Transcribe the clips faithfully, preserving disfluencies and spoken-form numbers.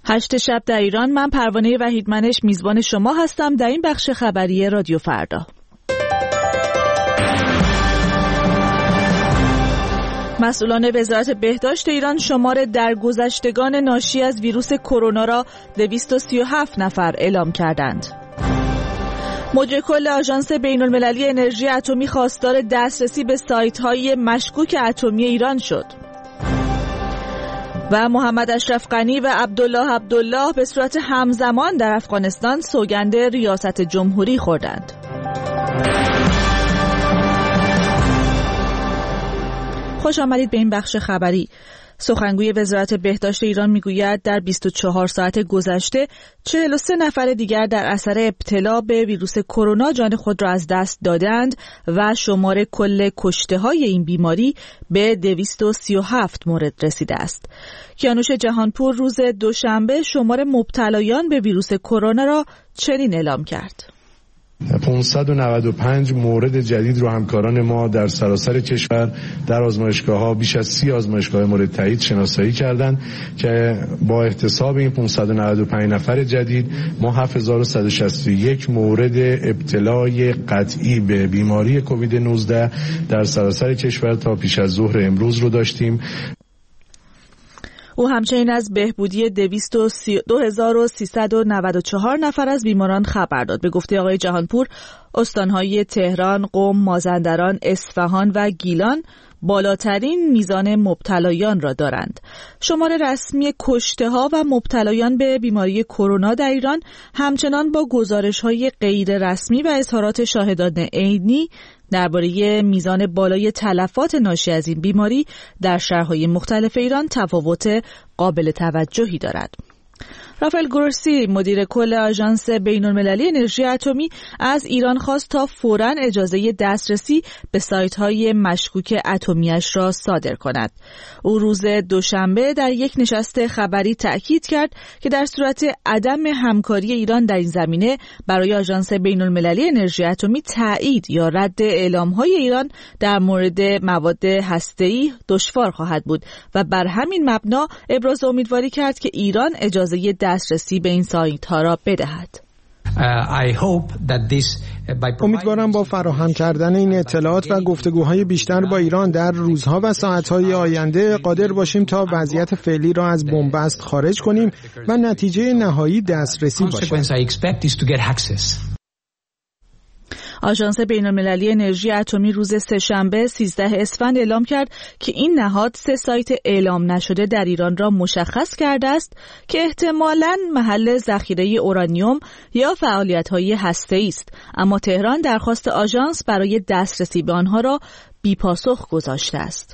هشت شب در ایران. من پروانه وحیدمنش میزبان شما هستم در این بخش خبری رادیو فردا. مسئولان وزارت بهداشت ایران شمار درگذشتگان ناشی از ویروس کرونا را دویست و سی و هفت نفر اعلام کردند. مدیر کل آژانس بین‌المللی انرژی اتمی خواستار دسترسی به سایت‌های مشکوک اتمی ایران شد. و محمد اشرف غنی و عبدالله عبدالله به صورت همزمان در افغانستان سوگند ریاست جمهوری خوردند. خوش آمدید به این بخش خبری. سخنگوی وزارت بهداشت ایران میگوید در بیست و چهار ساعت گذشته چهل و سه نفر دیگر در اثر ابتلا به ویروس کرونا جان خود را از دست دادند و شمار کل کشته‌های این بیماری به دویست و سی و هفت مورد رسیده است. کیانوش جهانپور روز دوشنبه شمار مبتلایان به ویروس کرونا را چنین اعلام کرد: پانصد و نود و پنج مورد جدید رو همکاران ما در سراسر کشور در آزمایشگاه‌ها بیش از سی آزمایشگاه مورد تایید شناسایی کردند که با احتساب این پانصد و نود و پنج نفر جدید ما هفت هزار و صد و شصت و یک مورد ابتلای قطعی به بیماری کووید نوزده در سراسر کشور تا پیش از ظهر امروز رو داشتیم. او همچنین از بهبودی دو هزار و سیصد و نود و چهار نفر از بیماران خبر داد. به گفته آقای جهانپور، استانهای تهران، قم، مازندران، اصفهان و گیلان بالاترین میزان مبتلایان را دارند. شمار رسمی کشته‌ها و مبتلایان به بیماری کرونا در ایران همچنان با گزارش‌های غیر رسمی و اظهارات شاهدان عینی درباره میزان بالای تلفات ناشی از این بیماری در شهرهای مختلف ایران تفاوت قابل توجهی دارد. رافائل گروسی مدیر کل آژانس بین‌المللی انرژی اتمی از ایران خواست تا فوراً اجازه دسترسی به سایت‌های مشکوک اتمی‌اش را صادر کند. او روز دوشنبه در یک نشست خبری تأکید کرد که در صورت عدم همکاری ایران در این زمینه برای آژانس بین‌المللی انرژی اتمی تایید یا رد اعلام‌های ایران در مورد مواد هسته‌ای دشوار خواهد بود و بر همین مبنا ابراز امیدواری کرد که ایران اجازه دسترسی به این سایت ها را بدهد. امیدوارم با فراهم کردن این اطلاعات و گفتگوهای بیشتر با ایران در روزها و ساعتهای آینده قادر باشیم تا وضعیت فعلی را از بنبست خارج کنیم و نتیجه نهایی دسترسی باشد. آژانس بین‌المللی انرژی اتمی روز سه‌شنبه سیزده اسفند اعلام کرد که این نهاد سه سایت اعلام نشده در ایران را مشخص کرده است که احتمالاً محل ذخیره اورانیوم یا فعالیت‌های هسته‌ای است، اما تهران درخواست آژانس برای دسترسی به آنها را بی‌پاسخ گذاشته است.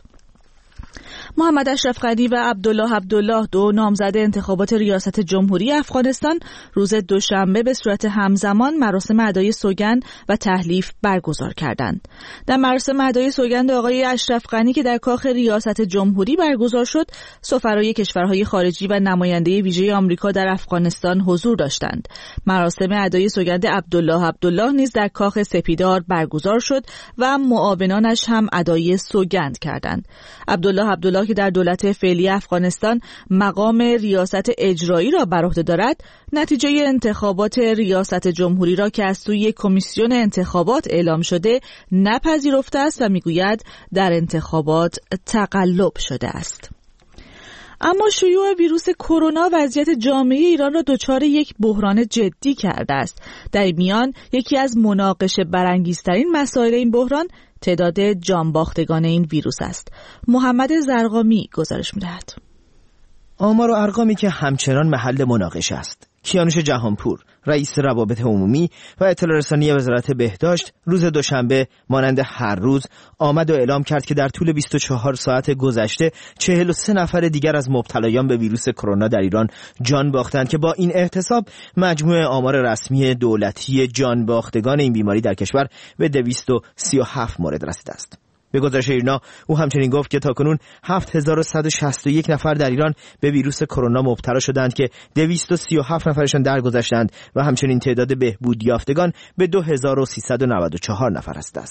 محمد اشرف غنی و عبدالله عبدالله دو نامزد انتخابات ریاست جمهوری افغانستان روز دوشنبه به صورت همزمان مراسم ادای سوگند و تحلیف برگزار کردند. در مراسم ادای سوگند آقای اشرف غنی که در کاخ ریاست جمهوری برگزار شد، سفرای کشورهای خارجی و نماینده ویژه آمریکا در افغانستان حضور داشتند. مراسم ادای سوگند عبدالله عبدالله نیز در کاخ سپیدار برگزار شد و معاونانش هم ادای سوگند کردند. عبدالله عبدالله که در دولت فعلی افغانستان مقام ریاست اجرایی را بر عهده دارد، نتیجه انتخابات ریاست جمهوری را که از سوی کمیسیون انتخابات اعلام شده نپذیرفته است و میگوید در انتخابات تقلب شده است. اما شیوع ویروس کرونا وضعیت جامعه ایران را دچار یک بحران جدی کرده است. در میان یکی از مناقشه برانگیزترین مسائل این بحران تعداد جانباختگان این ویروس است. محمد زرقامی گزارش می‌دهد. آمار و ارقامی که همچنان محل مناقشه است. کیانوش جهانپور رئیس روابط عمومی و اطلاع رسانی وزارت بهداشت روز دوشنبه مانند هر روز آمد و اعلام کرد که در طول بیست و چهار ساعت گذشته چهل و سه نفر دیگر از مبتلایان به ویروس کرونا در ایران جان باختند که با این احتساب مجموع آمار رسمی دولتی جان باختگان این بیماری در کشور به دویست و سی و هفت مورد رسیده است. به گزارش ایرنا او همچنین گفت که تاکنون هفت هزار و صد و شصت و یک نفر در ایران به ویروس کرونا مبتلا شدند که دویست و سی و هفت نفرشان درگذشتند و همچنین تعداد بهبود یافتگان به دو هزار و سیصد و نود و چهار نفر است.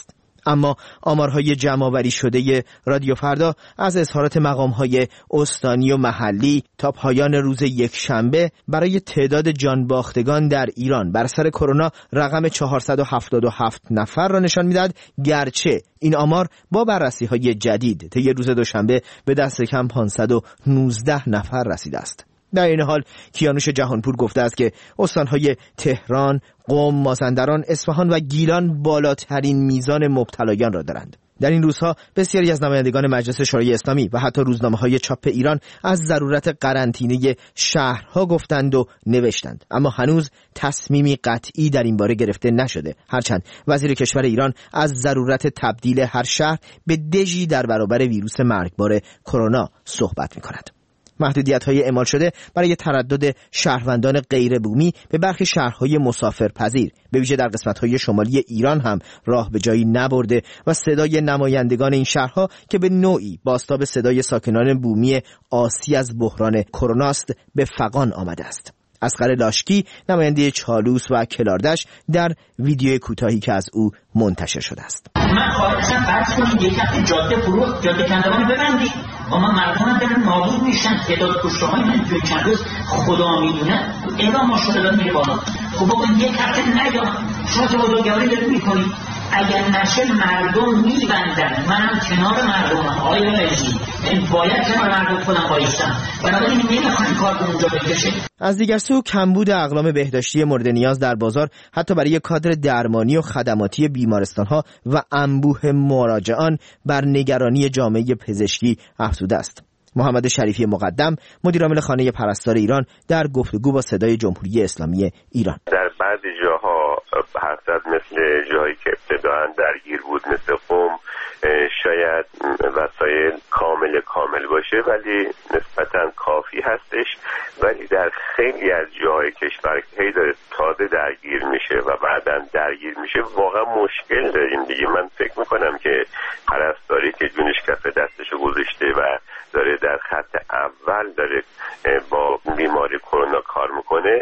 اما آمارهای جمع‌آوری شده رادیو فردا از اظهارات مقام‌های استانی و محلی تا پایان روز یکشنبه برای تعداد جانباختگان در ایران بر اثر کرونا رقم چهارصد و هفتاد و هفت نفر را نشان می‌دهد، گرچه این آمار با بررسی‌های جدید طی روز دوشنبه به دست کم پانصد و نوزده نفر رسیده است. در این حال کیانوش جهانپور گفته است که استانهای تهران، قم، مازندران، اصفهان و گیلان بالاترین میزان مبتلایان را دارند. در این روزها بسیاری از نمایندگان مجلس شورای اسلامی و حتی روزنامه‌های چاپ ایران از ضرورت قرنطینه شهرها گفتند و نوشتند، اما هنوز تصمیمی قطعی در این باره گرفته نشده، هرچند وزیر کشور ایران از ضرورت تبدیل هر شهر به دژی در برابر ویروس مرگبار کرونا صحبت می‌کند. محدودیت‌های اعمال شده برای تردد شهروندان غیر بومی به برخی شهرهای مسافرپذیر به ویژه در قسمت‌های شمالی ایران هم راه به جایی نبرده و صدای نمایندگان این شهرها که به نوعی بازتاب صدای ساکنان بومی عاصی از بحران کرونا است به فغان آمده است. اصغر لاشکی نماینده چالوس و کلاردش در ویدیو کوتاهی که از او منتشر شده است. من خواهشم فرض کنید یک هفته جاده فروخت، جاده کندوانی ببندید، اما مردم هم دارن نابود میشن. تعداد کشته‌های من توی چند روز خدا میدونه اعلام ماشاءالله میره بالا. خب بابا یک هفته نیا شما تو بزرگواری دارید میکنید، اگر نشه مردم میبندن. منم کنار مردمم آقای رئیسی، این باید کنار مردم خودم بایستم، بنابراین نمیخوام کار به اونجا بکشه. از دیگر سو کمبود اقلام بهداشتی مورد نیاز در بازار حتی برای کادر درمانی و خدماتی بیمارستان‌ها و انبوه مراجعان بر نگرانی جامعه پزشکی افزوده است. محمد شریفی مقدم مدیرعامل خانه پرستار ایران در گفتگو با صدای جمهوری اسلامی ایران: در بعضی جاها حسد مثل جایی که ابتداً درگیر بود مثل قم شاید وسایل کامل کامل باشه ولی نسبتاً کافی هستش، ولی در خیلی از جاهای کشور که هی داره تازه درگیر میشه و بعداً درگیر میشه واقعا مشکل داریم دیگه. من فکر میکنم که پرستاری که جونش کف دستشو گذاشته و داره در خط اول داره با بیماری کرونا کار میکنه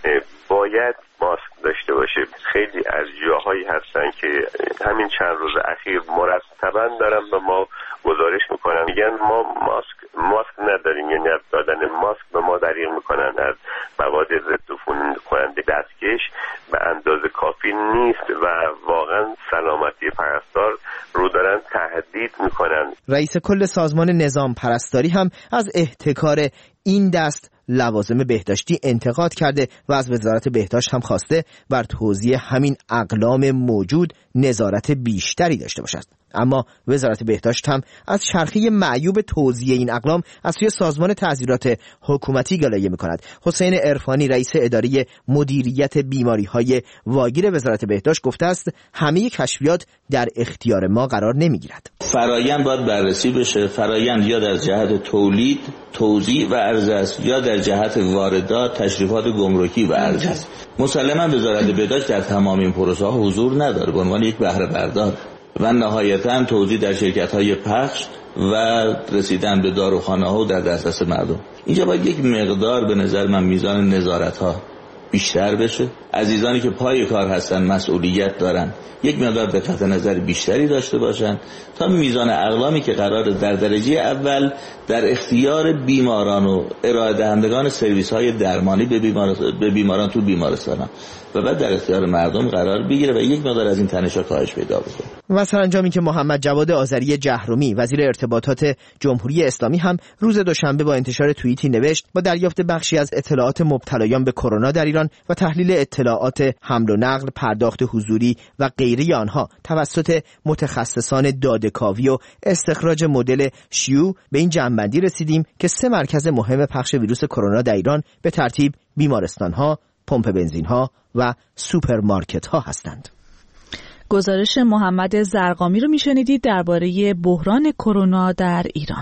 باید ماسک داشته باشه. خیلی از جاهایی هستن که همین چند روز اخیر مرتبا دارن به ما گزارش میکنن، میگن ما ماسک ماسک نداریم، یعنی از دادن ماسک به ما دریغ میکنن. از مواد ضد عفونی کننده دستکش به اندازه کافی نیست و واقعا سلامتی پرستار رو دارن تهدید میکنن. رئیس کل سازمان نظام پرستاری هم از احتکار این دست لوازم بهداشتی انتقاد کرده و از وزارت بهداشت هم خواسته بر توزیع همین اقلام موجود نظارت بیشتری داشته باشد. اما وزارت بهداشت هم از چرخه معیوب توزیع این اقلام از سوی سازمان تعزیرات حکومتی گلایه می‌کند. حسین عرفانی رئیس اداره مدیریت بیماری‌های واگیر وزارت بهداشت گفته است همه کشفیات در اختیار ما قرار نمی‌گیرد. فرآیند باید بررسی بشه. فرآیند یا در جهت تولید، توزیع و عرضه است یا در جهت واردات، تشریفات گمرکی و عرضه است. مسلماً وزارت بهداشت در تمام این پروسه ها حضور نداره به عنوان یک بهره بردار و نهایتاً توزیع در شرکت‌های پخش و رسیدن به داروخانه‌ها و در دسترس مردم. اینجا باید یک مقدار به نظر من میزان نظارت‌ها بیشتر بشه. عزیزانی که پای کار هستن مسئولیت دارن یک مقدار دقت نظر بیشتری داشته باشن تا میزان اقلامی که قراره در درجه اول در اختیار بیماران و ارائه دهندگان سرویس‌های درمانی به بیماران به بیماران تو بیمارستان و بعد در اختیار مردم قرار بگیره و یک مقدار از این تنش‌ها کاهش پیدا بکنه. و سرانجامی که محمد جواد آذری جهرومی وزیر ارتباطات جمهوری اسلامی هم روز دوشنبه با انتشار توییتی نوشت: با دریافت بخشی از اطلاعات مبتلایان به کرونا در ایران و تحلیل اطلاعات حمل و نقل، پرداخت حضوری و غیره آنها توسط متخصصان داده‌کاوی و استخراج مدل شیو به این جمع‌بندی رسیدیم که سه مرکز مهم پخش ویروس کرونا در ایران به ترتیب بیمارستان‌ها، پمپ بنزین‌ها و سوپرمارکت‌ها هستند. گزارش محمد زرقامی رو میشنیدید درباره بحران کرونا در ایران.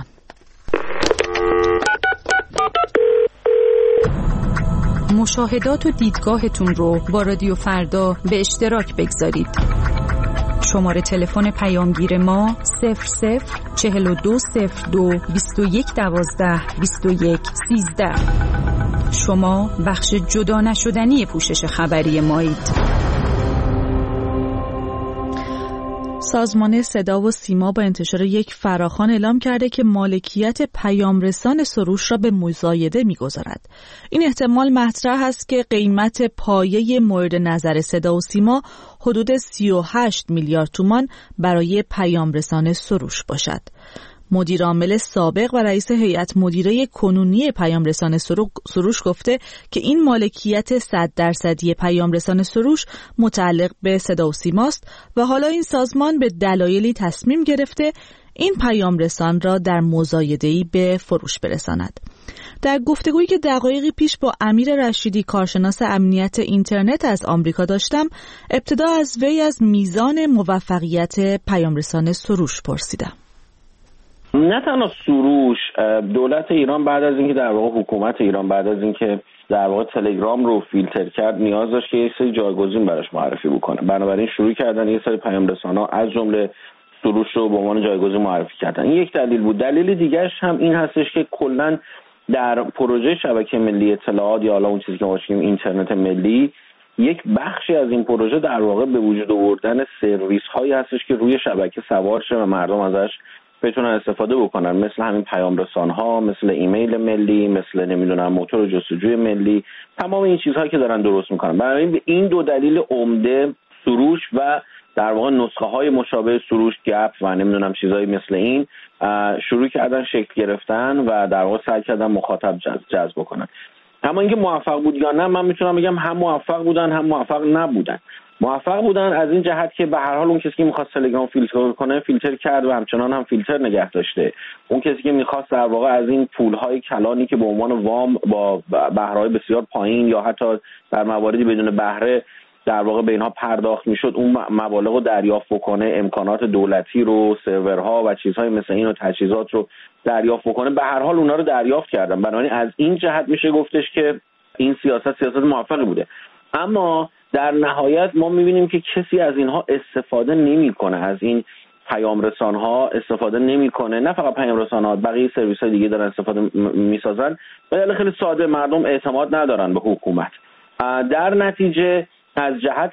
مشاهدات و دیدگاهتون رو با رادیو فردا به اشتراک بگذارید. شماره تلفن پیامگیر ما صفر صفر چهل و دو صفر دو بیست و یک دوازده بیست و یک سیزده. شما بخش جدا نشدنی پوشش خبری مایید. سازمان صدا و سیما با انتشار یک فراخوان اعلام کرده که مالکیت پیامرسان سروش را به مزایده می‌گذارد. این احتمال مطرح است که قیمت پایه مورد نظر صدا و سیما حدود سی و هشت میلیارد تومان برای پیامرسان سروش باشد. مدیر عامل سابق و رئیس هیئت مدیره کنونی پیامرسان سروش گفته که این مالکیت صد درصدی پیامرسان سروش متعلق به صدا و سیماست و حالا این سازمان به دلایلی تصمیم گرفته این پیامرسان را در مزایده‌ای به فروش برساند. در گفتگویی که دقایقی پیش با امیر رشیدی کارشناس امنیت اینترنت از آمریکا داشتم، ابتدا از وی از میزان موفقیت پیامرسان سروش پرسیدم. نه تنها سروش، دولت ایران بعد از اینکه در واقع حکومت ایران بعد از اینکه در واقع تلگرام رو فیلتر کرد نیاز داشت که یک سری جایگزین براش معرفی بکنه. بنابراین شروع کردن یک سری پیام‌رسان‌ها از جمله سروش رو به عنوان جایگزین معرفی کردن. این یک دلیل بود. دلیل دیگه‌اش هم این هستش که کلاً در پروژه شبکه ملی اطلاعات یا حالا اون چیزی که ما بهش میگیم اینترنت ملی، یک بخشی از این پروژه در واقع به وجود آوردن سرویس‌هایی هستش که روی شبکه سوار شه و مردم ازش بتونن استفاده بکنن، مثل همین پیام‌رسان‌ها، مثل ایمیل ملی، مثل نمیدونم موتور جستجوی ملی، تمام این چیزهایی که دارن درست میکنن. برای به این دو دلیل عمده سروش و در واقع نسخه‌های مشابه سروش، گپ و نمیدونم چیزایی مثل این شروع کردن شکل گرفتن و در واقع سعی کردن مخاطب جذب بکنن. اما اینکه موفق بود یا نه، من میتونم بگم هم موفق بودن هم موفق نبودن. موفق بودن از این جهت که به هر حال اون کسی که می‌خواست تلگرام فیلتر کنه فیلتر کرد و همچنان هم فیلتر نگه داشته. اون کسی که می‌خواست در واقع از این پول‌های کلانی که به عنوان وام با بهره‌های بسیار پایین یا حتی در مواردی بدون بهره در واقع به اینها پرداخت میشد، اون مبالغ رو دریافت بکنه، امکانات دولتی رو، سرورها و چیزهای مثل این و تجهیزات رو دریافت بکنه، به هر حال اونها رو دریافت کردن. بنابراین از این جهت میشه گفتش که این سیاست سیاست موفقی بوده. اما در نهایت ما میبینیم که کسی از اینها استفاده نمیکنه، از این پیام رسان‌ها استفاده نمیکنه. نه فقط پیام رسان‌ها، بقیه سرویس‌های دیگه دارن استفاده میسازن. ولی خیلی ساده مردم اعتماد ندارن به حکومت. در نتیجه از جهت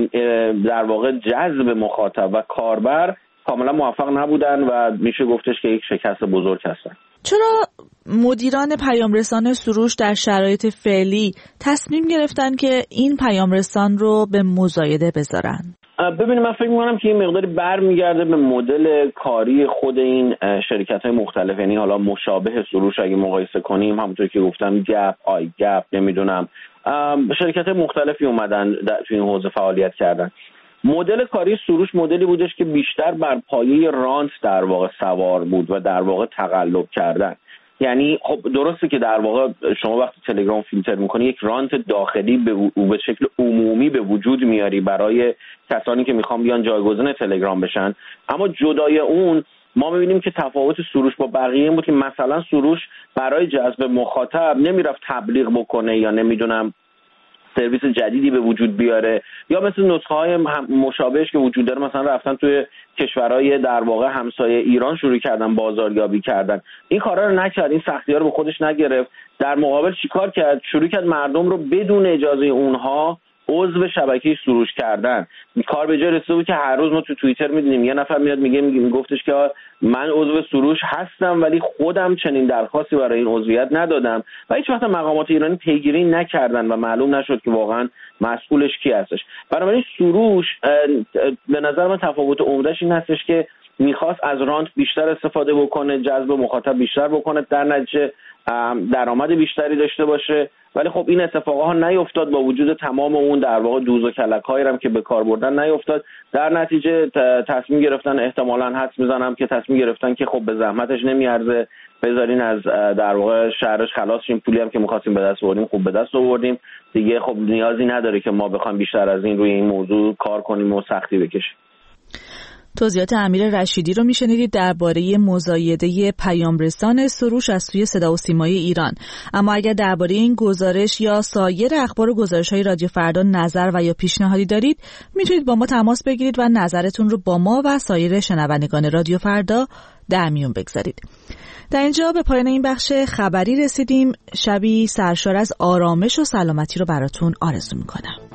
در واقع جذب مخاطب و کاربر کاملا موفق نبودن و میشه گفتش که یک شکست بزرگ هستن. چرا مدیران پیامرسان سروش در شرایط فعلی تصمیم گرفتن که این پیامرسان رو به مزایده بذارن؟ ببینید، من فکر می‌کنم که این مقداری برمیگرده به مدل کاری خود این شرکت‌های مختلف. یعنی حالا مشابه سروش اگه مقایسه کنیم، همونطور که گفتم گپ، آی گپ، نمیدونم شرکت‌های مختلفی اومدن تو این حوزه فعالیت کردن. مدل کاری سروش مدلی بودش که بیشتر بر پایه رانت در واقع سوار بود و در واقع تقلب کردن. یعنی خب درسته که در واقع شما وقتی تلگرام فیلتر میکنی یک رانت داخلی به, به شکل عمومی به وجود میاری برای کسانی که میخوان بیان جایگزین تلگرام بشن، اما جدای اون ما میبینیم که تفاوت سروش با بقیه این بود که مثلا سروش برای جذب مخاطب نمیرفت تبلیغ بکنه یا نمیدونم سرویس جدیدی به وجود بیاره، یا مثل نسخه های مشابهش که وجود داره مثلا رفتن توی کشورهای در واقع همسایه ایران شروع کردن بازاریابی کردن. این کارا رو نکرد، این سختی‌ها رو به خودش نگرفت. در مقابل چیکار کرد؟ شروع کرد مردم رو بدون اجازه اونها عضو شبکه سروش کردن. این کار به جای رسیده بود که هر روز ما تو توییتر می‌بینیم یه نفر میاد میگه میگفتش که من عضو سروش هستم ولی خودم چنین درخواستی برای این عضویت ندادم و هیچ وقت مقامات ایرانی پیگیری نکردن و معلوم نشد که واقعا مسئولش کی هستش. بنابراین سروش به نظر من تفاوت عمده‌اش این هستش که میخواست از رانت بیشتر استفاده بکنه، جذب مخاطب بیشتر بکنه، در نتیجه درآمد بیشتری داشته باشه. ولی خب این اتفاقها نیفتاد، با وجود تمام اون در واقع دوز و کلک‌هایی هم که به کار بردن نیفتاد. در نتیجه تصمیم گرفتن، احتمالاً حدس میزنم که تصمیم گرفتن که خب به زحمتش نمیارزه، بذارین از در واقع شهرش خلاص شیم، پولی هم که می‌خواستیم به دست آوردیم خوب به دست آوردیم دیگه، خب نیازی نداره که ما بخوایم بیشتر از این روی این موضوع کار کنیم و سختی بکشیم. توضیحات امیر رشیدی رو میشنیدید درباره مزایده پیامرسان سروش از سوی صدا و سیمای ایران. اما اگر درباره این گزارش یا سایر اخبار و گزارش‌های رادیو فردا نظر و یا پیشنهادی دارید، میتونید با ما تماس بگیرید و نظرتون رو با ما و سایر شنوندگان رادیو فردا در میون بگذارید. در اینجا به پایان این بخش خبری رسیدیم. شبی سرشار از آرامش و سلامتی رو براتون آرزو میکنم.